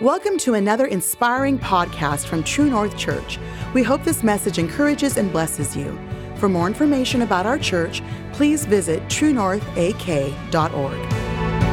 Welcome to another inspiring podcast from True North Church. We hope this message encourages and blesses you. For more information about our church, please visit truenorthak.org.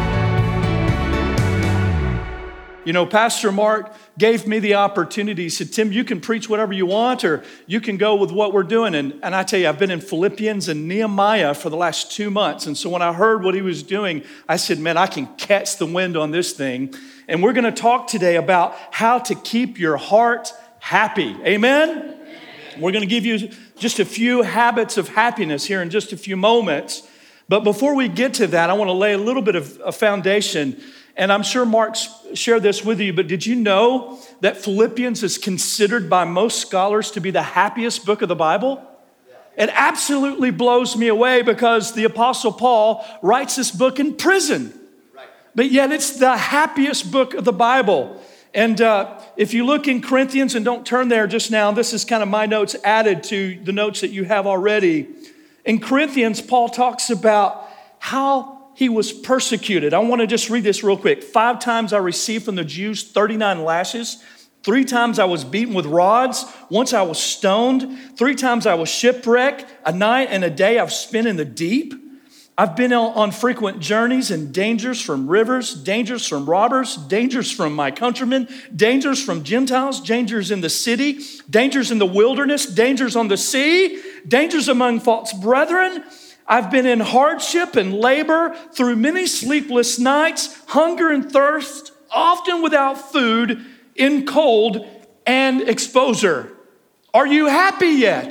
You know, Pastor Mark gave me the opportunity. He said, Tim, you can preach whatever you want, or you can go with what we're doing. And I tell you, I've been in Philippians and Nehemiah for the last 2 months. And so when I heard what he was doing, I said, man, I can catch the wind on this thing. And we're going to talk today about how to keep your heart happy. Amen? We're going to give you just a few habits of happiness here in just a few moments. But before we get to that, I want to lay a little bit of a foundation. And I'm sure Mark's shared this with you, but did you know that Philippians is considered by most scholars to be the happiest book of the Bible? It absolutely blows me away because the Apostle Paul writes this book in prison. But yet it's the happiest book of the Bible. And if you look in Corinthians, and don't turn there just now, this is kind of my notes added to the notes that you have already. In Corinthians, Paul talks about how he was persecuted. I want to just read this real quick. 5 times I received from the Jews 39 lashes. 3 times I was beaten with rods. Once I was stoned. 3 times I was shipwrecked. A night and a day I've spent in the deep. I've been on frequent journeys and dangers from rivers, dangers from robbers, dangers from my countrymen, dangers from Gentiles, dangers in the city, dangers in the wilderness, dangers on the sea, dangers among false brethren. I've been in hardship and labor through many sleepless nights, hunger and thirst, often without food, in cold and exposure. Are you happy yet?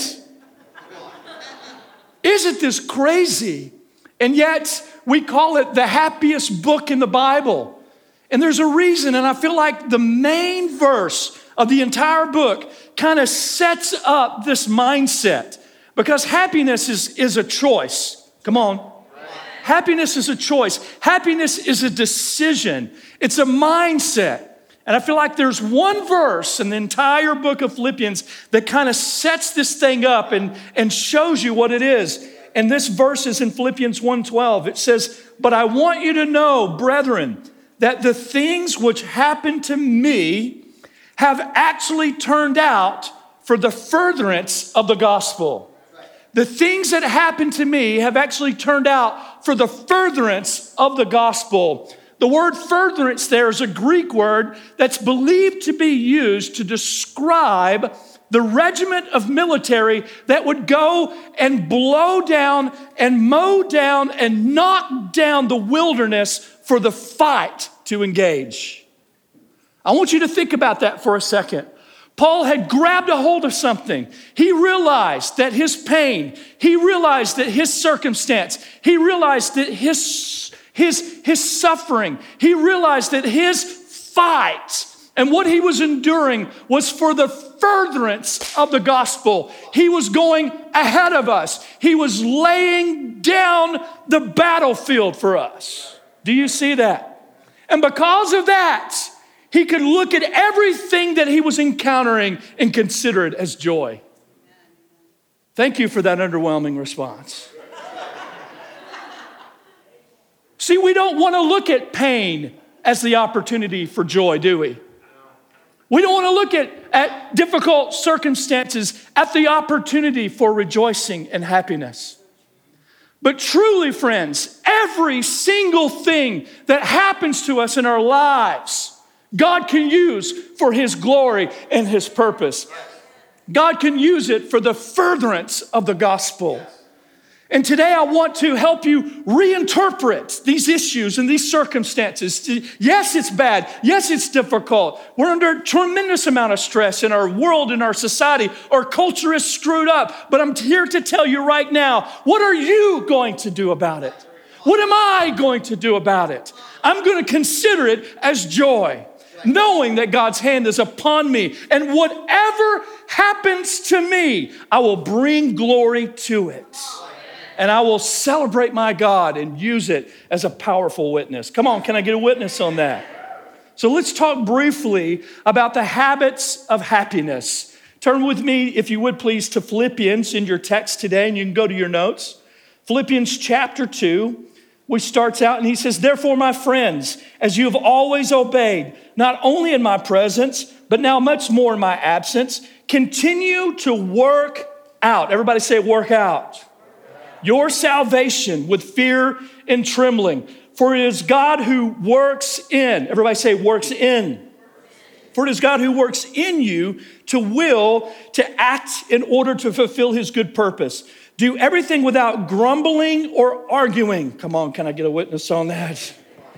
Isn't this crazy? And yet we call it the happiest book in the Bible. And there's a reason, and I feel like the main verse of the entire book kind of sets up this mindset. Because happiness is a choice. Come on. Happiness is a choice. Happiness is a decision. It's a mindset. And I feel like there's one verse in the entire book of Philippians that kind of sets this thing up and shows you what it is. And this verse is in Philippians 1:12. It says, "But I want you to know, brethren, that the things which happened to me have actually turned out for the furtherance of the gospel." The things that happened to me have actually turned out for the furtherance of the gospel. The word furtherance there is a Greek word that's believed to be used to describe the regiment of military that would go and blow down and mow down and knock down the wilderness for the fight to engage. I want you to think about that for a second. Paul had grabbed a hold of something. He realized that his pain, he realized that his circumstance, he realized that his suffering, he realized that his fight and what he was enduring was for the furtherance of the gospel. He was going ahead of us. He was laying down the battlefield for us. Do you see that? And because of that, he could look at everything that he was encountering and consider it as joy. Thank you for that underwhelming response. See, we don't want to look at pain as the opportunity for joy, do we? We don't want to look at difficult circumstances at the opportunity for rejoicing and happiness. But truly, friends, every single thing that happens to us in our lives, God can use for His glory and His purpose. God can use it for the furtherance of the gospel. And today I want to help you reinterpret these issues and these circumstances. Yes, it's bad. Yes, it's difficult. We're under a tremendous amount of stress in our world, in our society. Our culture is screwed up. But I'm here to tell you right now, what are you going to do about it? What am I going to do about it? I'm going to consider it as joy, knowing that God's hand is upon me. And whatever happens to me, I will bring glory to it. And I will celebrate my God and use it as a powerful witness. Come on, can I get a witness on that? So let's talk briefly about the habits of happiness. Turn with me, if you would please, to Philippians in your text today, and you can go to your notes. Philippians chapter 2, which starts out and he says, therefore, my friends, as you have always obeyed, not only in my presence, but now much more in my absence, continue to work out. Everybody say work out. Your salvation with fear and trembling. For it is God who works in. Everybody say works in. For it is God who works in you to will, to act in order to fulfill his good purpose. Do everything without grumbling or arguing. Come on, can I get a witness on that?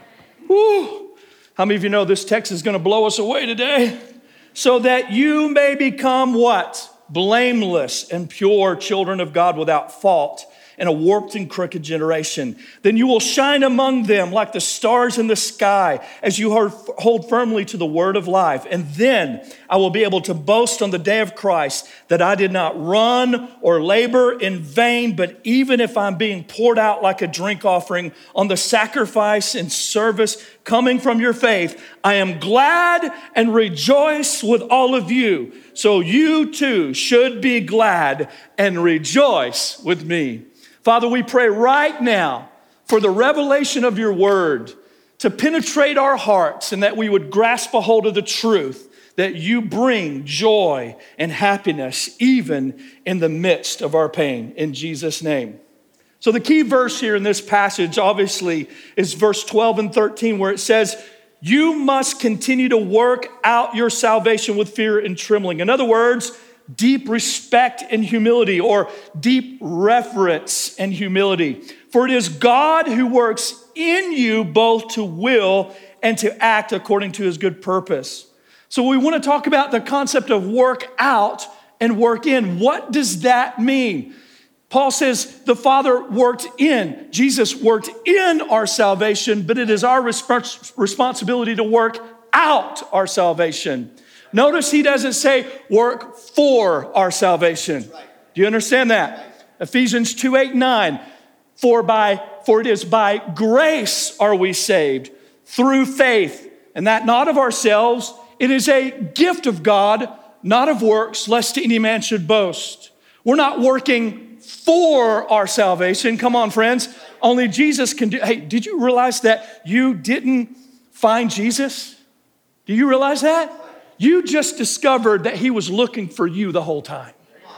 Woo. How many of you know this text is going to blow us away today? So that you may become what? Blameless and pure children of God without fault in a warped and crooked generation. Then you will shine among them like the stars in the sky as you hold firmly to the word of life. And then I will be able to boast on the day of Christ that I did not run or labor in vain, but even if I'm being poured out like a drink offering on the sacrifice and service coming from your faith, I am glad and rejoice with all of you. So you too should be glad and rejoice with me. Father, we pray right now for the revelation of your word to penetrate our hearts and that we would grasp a hold of the truth that you bring joy and happiness even in the midst of our pain. In Jesus' name. So the key verse here in this passage obviously is verse 12 and 13 where it says, you must continue to work out your salvation with fear and trembling. In other words, deep respect and humility, or deep reverence and humility. For it is God who works in you both to will and to act according to his good purpose. So we want to talk about the concept of work out and work in. What does that mean? Paul says the Father worked in, Jesus worked in our salvation, but it is our responsibility to work out our salvation. Notice he doesn't say work for our salvation. Do you understand that? Ephesians 2:8-9. For it is by grace are we saved through faith, and that not of ourselves. It is a gift of God, not of works, lest any man should boast. We're not working for our salvation. Come on, friends. Only Jesus can do. Hey, did you realize that you didn't find Jesus? Do you realize that? You just discovered that he was looking for you the whole time.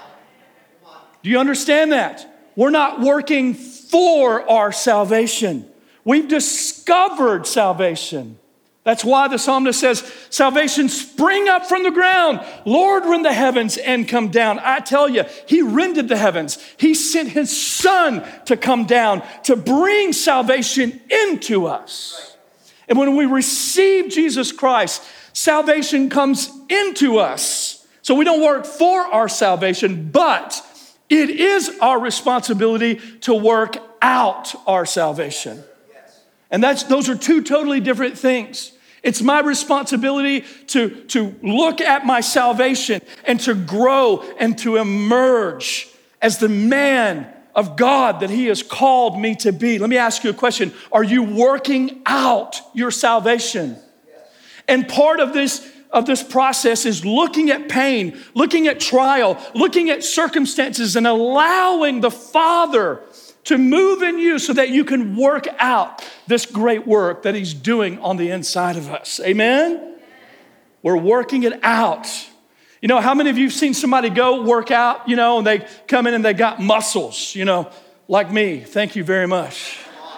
Do you understand that? We're not working for our salvation. We've discovered salvation. That's why the psalmist says, salvation spring up from the ground. Lord, rend the heavens and come down. I tell you, he rended the heavens. He sent his son to come down to bring salvation into us. And when we receive Jesus Christ, salvation comes into us. So we don't work for our salvation, but it is our responsibility to work out our salvation. And those are two totally different things. It's my responsibility to look at my salvation and to grow and to emerge as the man of God that he has called me to be. Let me ask you a question. Are you working out your salvation? And part of this process is looking at pain, looking at trial, looking at circumstances, and allowing the Father to move in you so that you can work out this great work that he's doing on the inside of us. Amen? We're working it out. You know, how many of you have seen somebody go work out, and they come in and they got muscles, like me? Thank you very much.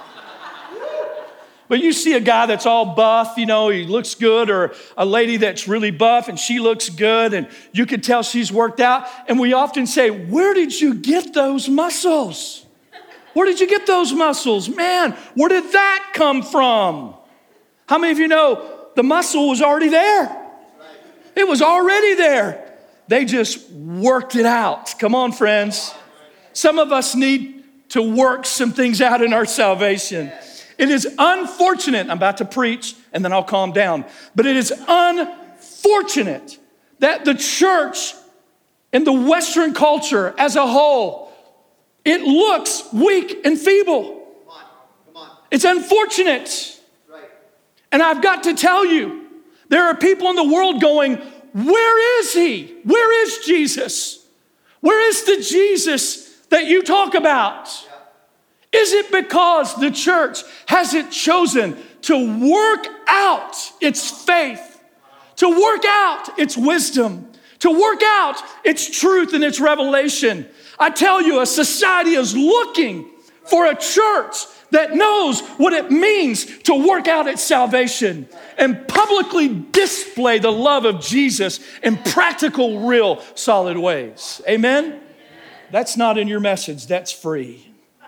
But you see a guy that's all buff, he looks good, or a lady that's really buff and she looks good and you can tell she's worked out. And we often say, where did you get those muscles? Where did you get those muscles? Man, where did that come from? How many of you know the muscle was already there? It was already there. They just worked it out. Come on, friends. Some of us need to work some things out in our salvation. It is unfortunate, I'm about to preach and then I'll calm down, but it is unfortunate that the church in the Western culture as a whole, it looks weak and feeble. Come on. It's unfortunate. Right. And I've got to tell you, there are people in the world going, where is he? Where is Jesus? Where is the Jesus that you talk about? Is it because the church hasn't chosen to work out its faith, to work out its wisdom, to work out its truth and its revelation? I tell you, a society is looking for a church that knows what it means to work out its salvation and publicly display the love of Jesus in practical, real, solid ways. Amen? That's not in your message, that's free.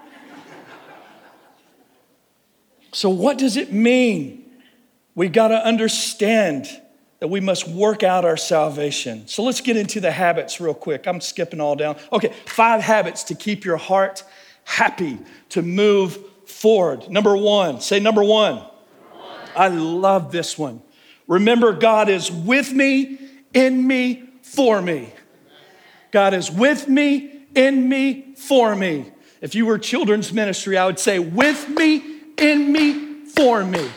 So what does it mean? We got to understand that we must work out our salvation. So let's get into the habits real quick. I'm skipping all down. Okay, 5 habits to keep your heart happy, to move forward. Number 1, say number 1. I love this one. Remember, God is with me, in me, for me. God is with me, in me, for me. If you were children's ministry, I would say with me, in me, for me.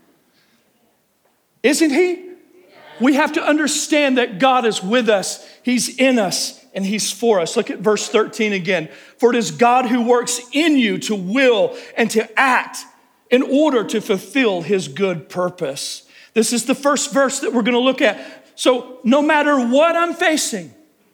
Isn't he? We have to understand that God is with us. He's in us and he's for us. Look at verse 13 again. For it is God who works in you to will and to act in order to fulfill his good purpose. This is the first verse that we're going to look at. So no matter what I'm facing,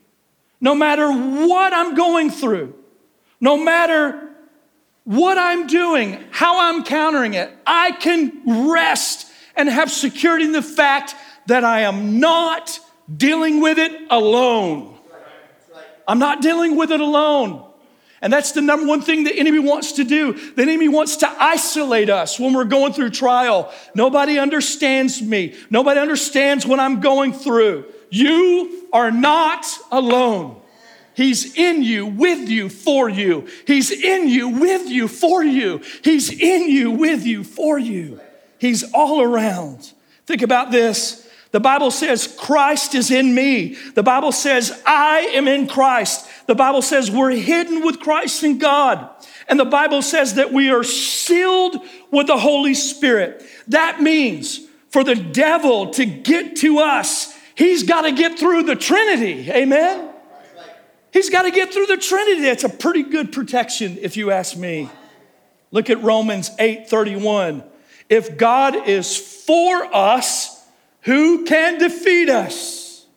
no matter what I'm going through, no matter what I'm doing, how I'm countering it, I can rest and have security in the fact that I am not dealing with it alone. I'm not dealing with it alone. And that's the number one thing the enemy wants to do. The enemy wants to isolate us when we're going through trial. Nobody understands me. Nobody understands what I'm going through. You are not alone. He's in you, with you, for you. He's in you, with you, for you. He's in you, with you, for you. He's all around. Think about this. The Bible says Christ is in me. The Bible says I am in Christ. The Bible says we're hidden with Christ in God. And the Bible says that we are sealed with the Holy Spirit. That means for the devil to get to us, he's got to get through the Trinity. Amen? He's got to get through the Trinity. That's a pretty good protection, if you ask me. Look at Romans 8:31. If God is for us, who can defeat us?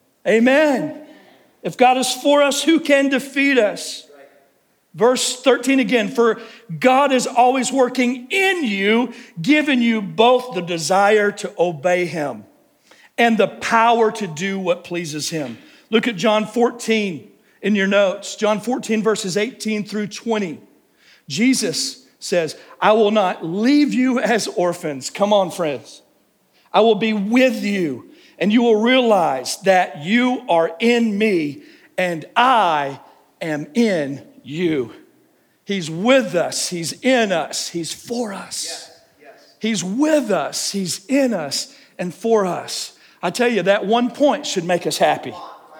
Amen. If God is for us, who can defeat us? Verse 13 again, for God is always working in you, giving you both the desire to obey him and the power to do what pleases him. Look at John 14 in your notes. John 14 verses 18 through 20. Jesus says, I will not leave you as orphans. Come on, friends. I will be with you, and you will realize that you are in me, and I am in you. He's with us. He's in us. He's for us. Yes. He's with us. He's in us and for us. I tell you, that one point should make us happy.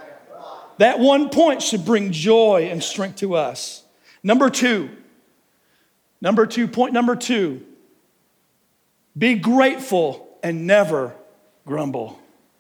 That one point should bring joy and strength to us. Number two, point number 2, be grateful and never grumble.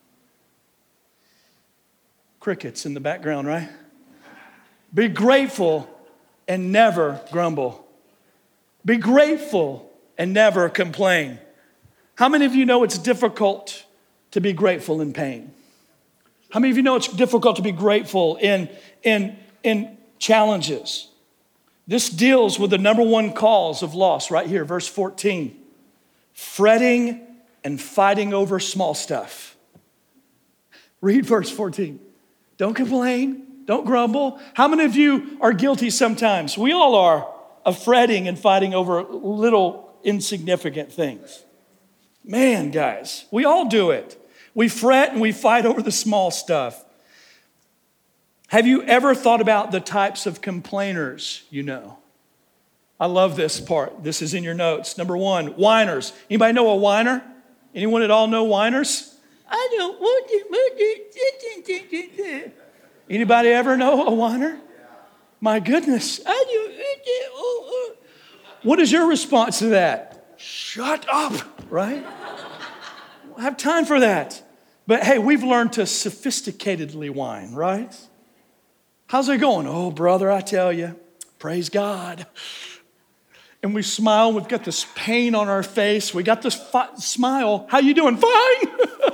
Crickets in the background, right? Be grateful and never grumble. Be grateful and never complain. How many of you know it's difficult to be grateful in pain? How many of you know it's difficult to be grateful in challenges? This deals with the number one cause of loss right here, verse 14. Fretting and fighting over small stuff. Read verse 14. Don't complain. Don't grumble. How many of you are guilty sometimes? We all are, of fretting and fighting over little insignificant things. Man, guys, we all do it. We fret and we fight over the small stuff. Have you ever thought about the types of complainers you know? I love this part. This is in your notes. Number 1, whiners. Anybody know a whiner? Anyone at all know whiners? I don't want to. Anybody ever know a whiner? My goodness. What is your response to that? Shut up, right? I don't have time for that. But hey, we've learned to sophisticatedly whine, right? How's it going? Oh, brother, I tell you, praise God. and we smile. We've got this pain on our face. We got this smile. How you doing? Fine.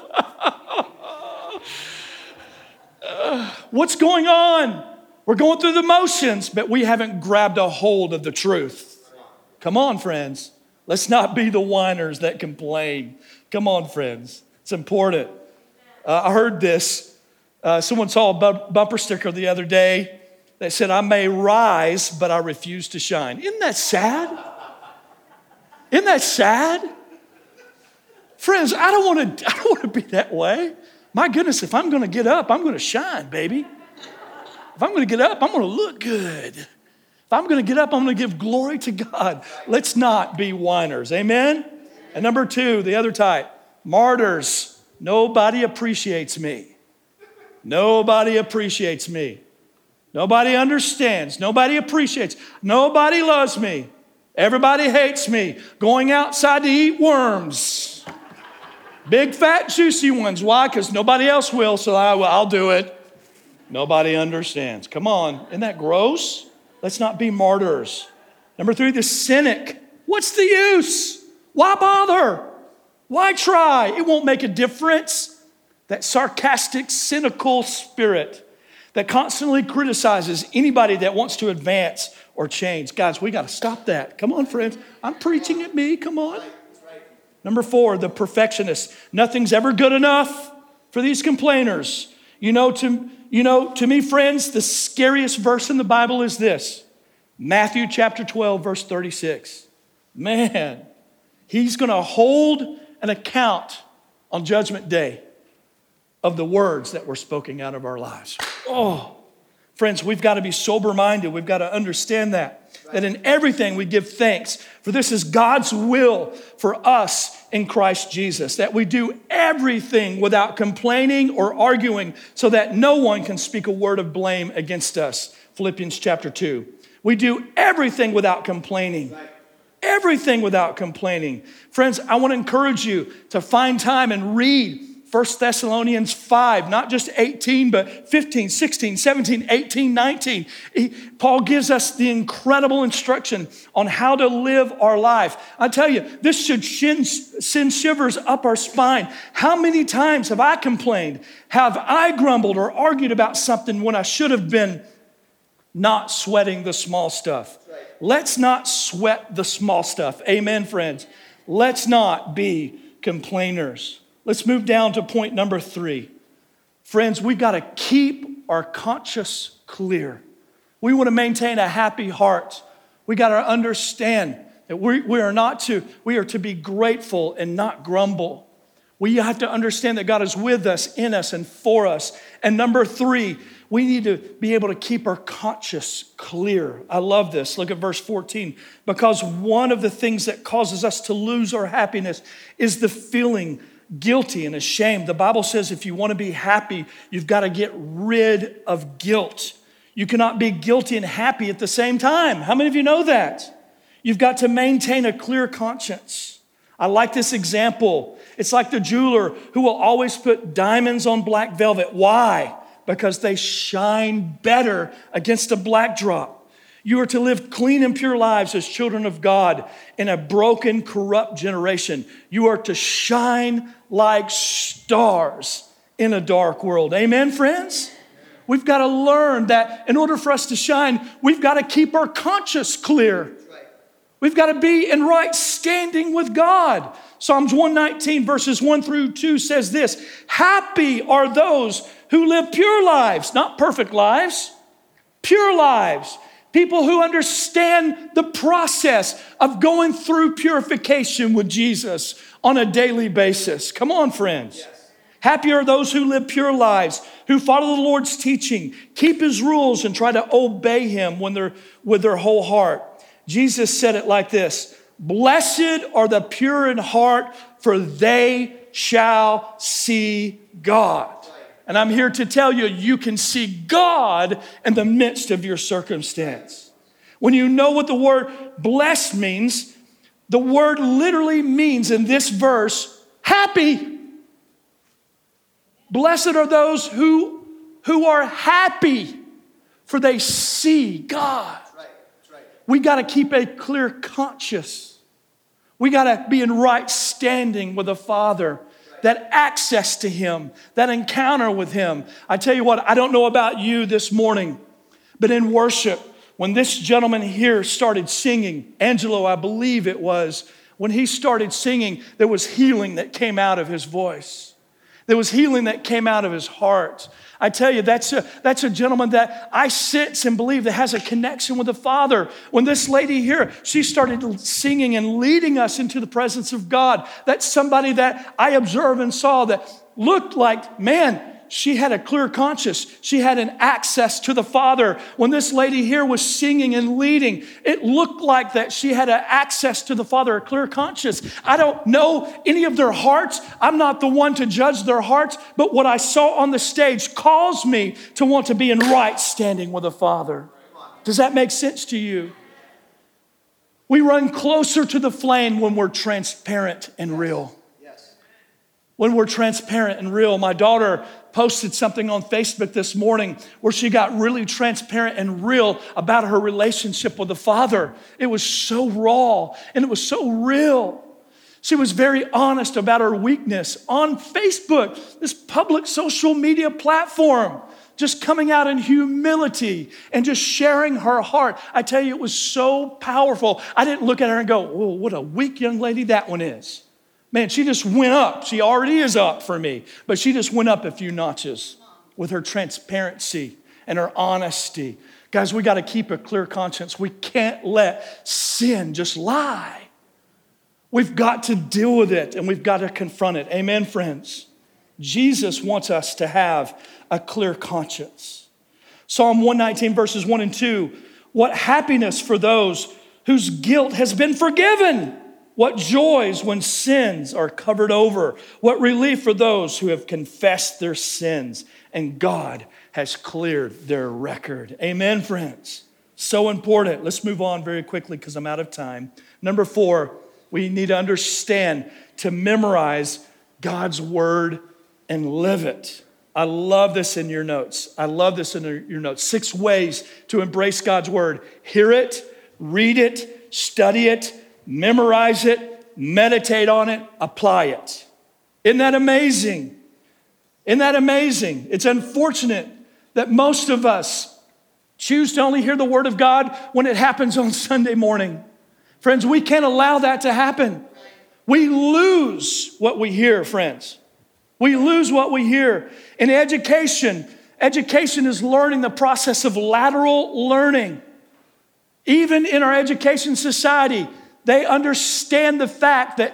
What's going on? We're going through the motions, but we haven't grabbed a hold of the truth. Come on, friends. Let's not be the whiners that complain. Come on, friends. It's important. I heard this. Someone saw a bumper sticker the other day that said, I may rise, but I refuse to shine. Isn't that sad? Isn't that sad? Friends, I don't want to be that way. My goodness, if I'm going to get up, I'm going to shine, baby. If I'm going to get up, I'm going to look good. If I'm going to get up, I'm going to give glory to God. Let's not be whiners. Amen? And number 2, the other type, martyrs. Nobody appreciates me. Nobody appreciates me. Nobody understands. Nobody appreciates. Nobody loves me. Everybody hates me. Going outside to eat worms. Big, fat, juicy ones. Why? Because nobody else will, so I'll do it. Nobody understands. Come on. Isn't that gross? Let's not be martyrs. Number 3, the cynic. What's the use? Why bother? Why try? It won't make a difference. That sarcastic, cynical spirit that constantly criticizes anybody that wants to advance or change. Guys, we got to stop that. Come on, friends. I'm preaching at me. Come on. Number 4, the perfectionist. Nothing's ever good enough for these complainers. To me, friends, the scariest verse in the Bible is this. Matthew chapter 12, verse 36. Man, he's going to hold an account on Judgment Day of the words that were spoken out of our lives. Oh, friends, we've got to be sober-minded. We've got to understand that in everything we give thanks. For this is God's will for us in Christ Jesus, that we do everything without complaining or arguing so that no one can speak a word of blame against us. Philippians chapter 2. We do everything without complaining. Everything without complaining. Friends, I want to encourage you to find time and read 1 Thessalonians 5, not just 18, but 15, 16, 17, 18, 19. Paul gives us the incredible instruction on how to live our life. I tell you, this should send shivers up our spine. How many times have I complained? Have I grumbled or argued about something when I should have been not sweating the small stuff? Let's not sweat the small stuff. Amen, friends. Let's not be complainers. Let's move down to point number 3. Friends, we've got to keep our conscience clear. We want to maintain a happy heart. We got to understand that we are to be grateful and not grumble. We have to understand that God is with us, in us, and for us. And number 3, we need to be able to keep our conscience clear. I love this. Look at verse 14. Because one of the things that causes us to lose our happiness is the feeling guilty and ashamed. The Bible says if you want to be happy, you've got to get rid of guilt. You cannot be guilty and happy at the same time. How many of you know that? You've got to maintain a clear conscience. I like this example. It's like the jeweler who will always put diamonds on black velvet. Why? Because they shine better against a black drop. You are to live clean and pure lives as children of God in a broken, corrupt generation. You are to shine like stars in a dark world. Amen, friends? We've got to learn that in order for us to shine, we've got to keep our conscience clear. We've got to be in right standing with God. Psalms 119 verses 1 through 2 says this, happy are those who live pure lives, not perfect lives, pure lives. People who understand the process of going through purification with Jesus on a daily basis. Come on, friends. Yes. Happy are those who live pure lives, who follow the Lord's teaching, keep his rules, and try to obey him with their whole heart. Jesus said it like this, blessed are the pure in heart, for they shall see God. And I'm here to tell you, you can see God in the midst of your circumstance. When you know what the word blessed means, the word literally means in this verse, happy. Blessed are those who are happy, for they see God. We got to keep a clear conscience. We got to be in right standing with the Father. That access to Him, that encounter with Him. I tell you what, I don't know about you this morning, but in worship, when this gentleman here started singing, Angelo, I believe it was, when he started singing, there was healing that came out of his voice. There was healing that came out of his heart. I tell you, that's a gentleman that I sense and believe that has a connection with the Father. When this lady here, she started singing and leading us into the presence of God. That's somebody that I observed and saw that looked like, man, she had a clear conscience. She had an access to the Father. When this lady here was singing and leading, it looked like that she had an access to the Father, a clear conscience. I don't know any of their hearts. I'm not the one to judge their hearts, but what I saw on the stage caused me to want to be in right standing with the Father. Does that make sense to you? We run closer to the flame when we're transparent and real. When we're transparent and real. My daughter posted something on Facebook this morning where she got really transparent and real about her relationship with the Father. It was so raw and it was so real. She was very honest about her weakness on Facebook, this public social media platform, just coming out in humility and just sharing her heart. I tell you, it was so powerful. I didn't look at her and go, "Whoa, what a weak young lady that one is." Man, she just went up. She already is up for me, but she just went up a few notches with her transparency and her honesty. Guys, we got to keep a clear conscience. We can't let sin just lie. We've got to deal with it and we've got to confront it. Amen, friends? Jesus wants us to have a clear conscience. Psalm 119, verses 1 and 2. What happiness for those whose guilt has been forgiven. What joys when sins are covered over. What relief for those who have confessed their sins and God has cleared their record. Amen, friends. So important. Let's move on very quickly because I'm out of time. Number 4, we need to understand to memorize God's word and live it. I love this in your notes. 6 ways to embrace God's word. Hear it, read it, study it, memorize it, meditate on it, apply it. Isn't that amazing? Isn't that amazing? It's unfortunate that most of us choose to only hear the word of God when it happens on Sunday morning. Friends, we can't allow that to happen. We lose what we hear, friends. We lose what we hear. In education is learning, the process of lateral learning. Even in our education society, they understand the fact that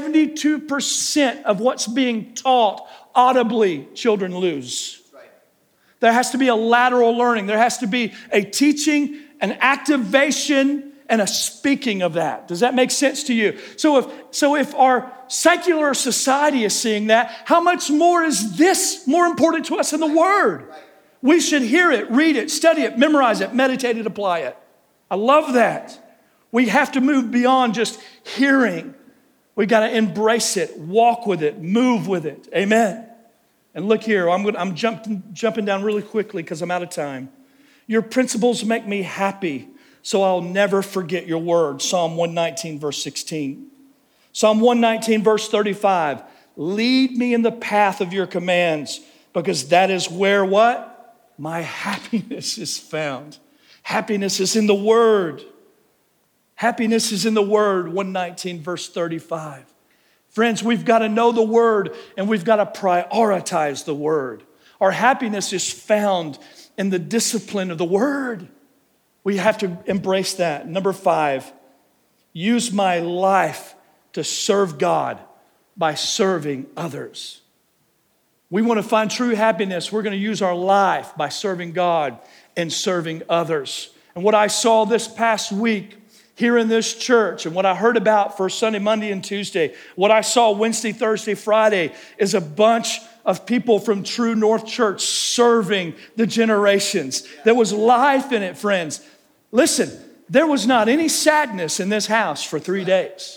72% of what's being taught audibly, children lose. Right. There has to be a lateral learning. There has to be a teaching, an activation, and a speaking of that. Does that make sense to you? So if our secular society is seeing that, how much more is this more important to us in the Word? Right. We should hear it, read it, study it, memorize it, meditate it, apply it. I love that. We have to move beyond just hearing. We got to embrace it, walk with it, move with it. Amen. And look here, I'm jumping down really quickly because I'm out of time. Your principles make me happy, so I'll never forget your word. Psalm 119, verse 16. Psalm 119, verse 35. Lead me in the path of your commands, because that is where what? My happiness is found. Happiness is in the word. Happiness is in the word, 119, verse 35. Friends, we've got to know the word and we've got to prioritize the word. Our happiness is found in the discipline of the word. We have to embrace that. Number 5, use my life to serve God by serving others. We want to find true happiness. We're going to use our life by serving God and serving others. And what I saw this past week here in this church, and what I heard about for Sunday, Monday, and Tuesday, what I saw Wednesday, Thursday, Friday, is a bunch of people from True North Church serving the generations. There was life in it, friends. Listen, there was not any sadness in this house for 3 days.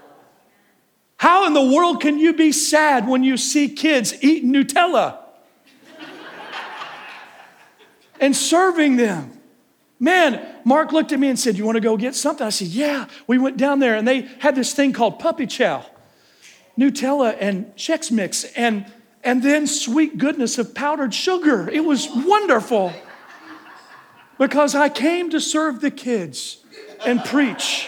How in the world can you be sad when you see kids eating Nutella and serving them? Man, Mark looked at me and said, you want to go get something? I said, yeah. We went down there and they had this thing called puppy chow, Nutella and Chex Mix, and then sweet goodness of powdered sugar. It was wonderful because I came to serve the kids and preach.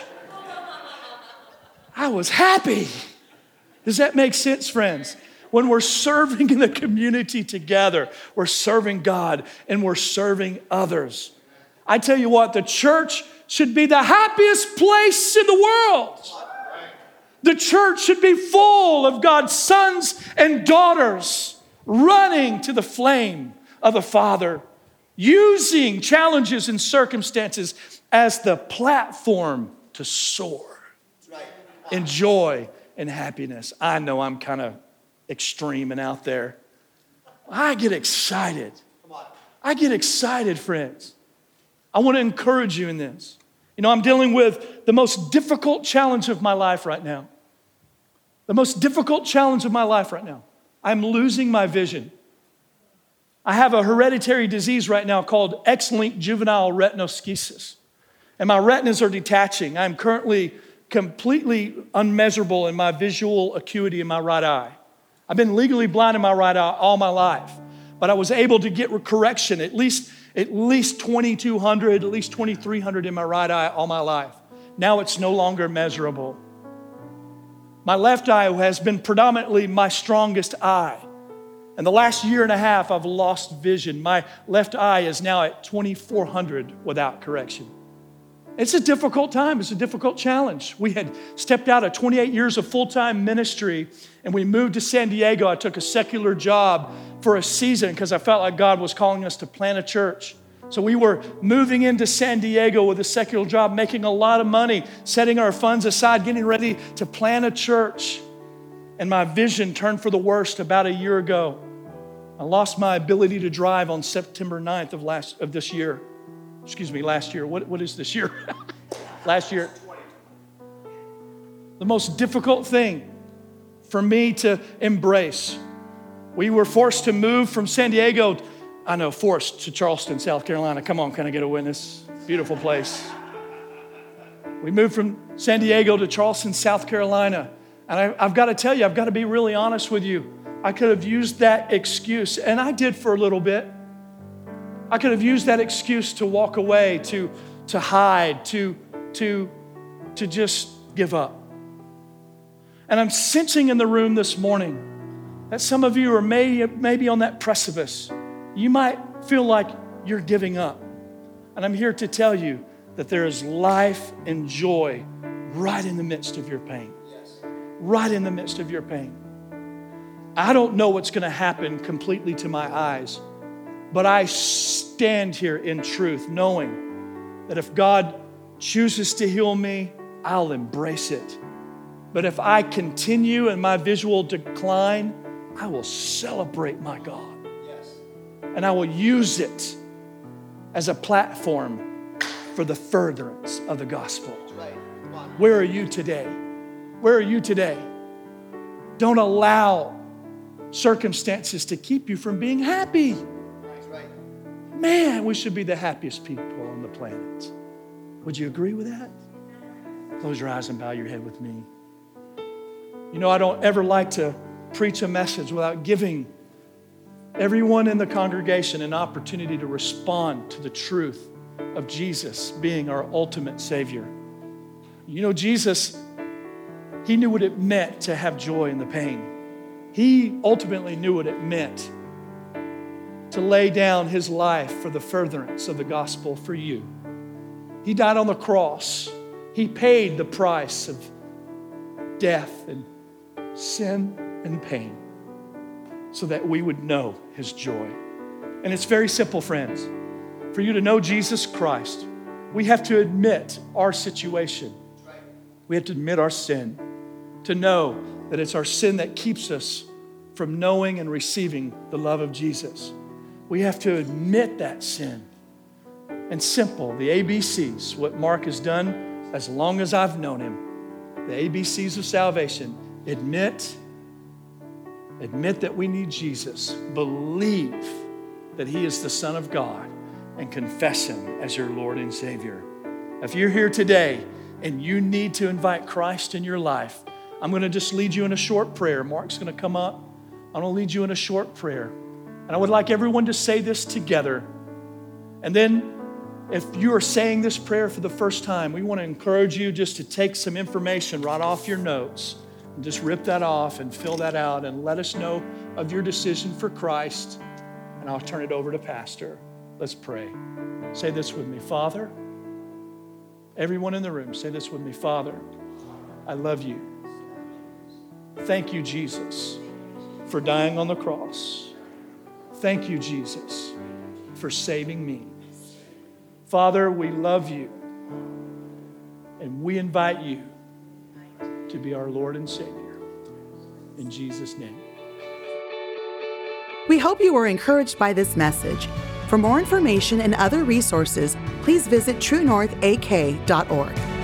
I was happy. Does that make sense, friends? When we're serving in the community together, we're serving God and we're serving others. I tell you what, the church should be the happiest place in the world. The church should be full of God's sons and daughters running to the flame of the Father, using challenges and circumstances as the platform to soar in joy and happiness. I know I'm kind of extreme and out there. I get excited. I get excited, friends. I want to encourage you in this. You know, I'm dealing with the most difficult challenge of my life right now. The most difficult challenge of my life right now. I'm losing my vision. I have a hereditary disease right now called X-linked juvenile retinoschisis. And my retinas are detaching. I'm currently completely unmeasurable in my visual acuity in my right eye. I've been legally blind in my right eye all my life, but I was able to get correction at least 2,200, at least 2,300 in my right eye all my life. Now it's no longer measurable. My left eye has been predominantly my strongest eye. In the last year and a half, I've lost vision. My left eye is now at 2,400 without correction. It's a difficult time. It's a difficult challenge. We had stepped out of 28 years of full-time ministry, and we moved to San Diego. I took a secular job for a season because I felt like God was calling us to plant a church. So we were moving into San Diego with a secular job, making a lot of money, setting our funds aside, getting ready to plant a church. And my vision turned for the worst about a year ago. I lost my ability to drive on September 9th of this year. Excuse me, last year. What is this year? Last year. The most difficult thing for me to embrace. We were forced to move from San Diego, forced to Charleston, South Carolina. Come on, can I get a witness? Beautiful place. We moved from San Diego to Charleston, South Carolina. And I've got to tell you, I've got to be really honest with you. I could have used that excuse, and I did for a little bit. I could have used that excuse to walk away, to hide, to just give up. And I'm sensing in the room this morning that some of you are maybe on that precipice. You might feel like you're giving up. And I'm here to tell you that there is life and joy right in the midst of your pain. Yes. Right in the midst of your pain. I don't know what's going to happen completely to my eyes, but I stand here in truth knowing that if God chooses to heal me, I'll embrace it. But if I continue in my visual decline, I will celebrate my God. Yes. And I will use it as a platform for the furtherance of the gospel. Right. Where are you today? Where are you today? Don't allow circumstances to keep you from being happy. Right. Man, we should be the happiest people on the planet. Would you agree with that? Close your eyes and bow your head with me. You know, I don't ever like to preach a message without giving everyone in the congregation an opportunity to respond to the truth of Jesus being our ultimate Savior. You know, Jesus, He knew what it meant to have joy in the pain. He ultimately knew what it meant to lay down His life for the furtherance of the gospel for you. He died on the cross. He paid the price of death and sin and pain so that we would know His joy. And it's very simple, friends. For you to know Jesus Christ, we have to admit our situation. We have to admit our sin, to know that it's our sin that keeps us from knowing and receiving the love of Jesus. We have to admit that sin. And simple, the ABCs, what Mark has done as long as I've known him, the ABCs of salvation: admit that we need Jesus, believe that He is the Son of God, and confess Him as your Lord and Savior. If you're here today and you need to invite Christ in your life, I'm going to just lead you in a short prayer. Mark's going to come up. I'm going to lead you in a short prayer. And I would like everyone to say this together. And then if you are saying this prayer for the first time, we want to encourage you just to take some information right off your notes and just rip that off and fill that out and let us know of your decision for Christ. And I'll turn it over to Pastor. Let's pray. Say this with me. Father, everyone in the room, say this with me. Father, I love you. Thank you, Jesus, for dying on the cross. Thank you, Jesus, for saving me. Father, we love you, and we invite you to be our Lord and Savior. In Jesus' name. We hope you were encouraged by this message. For more information and other resources, please visit truenorthak.org.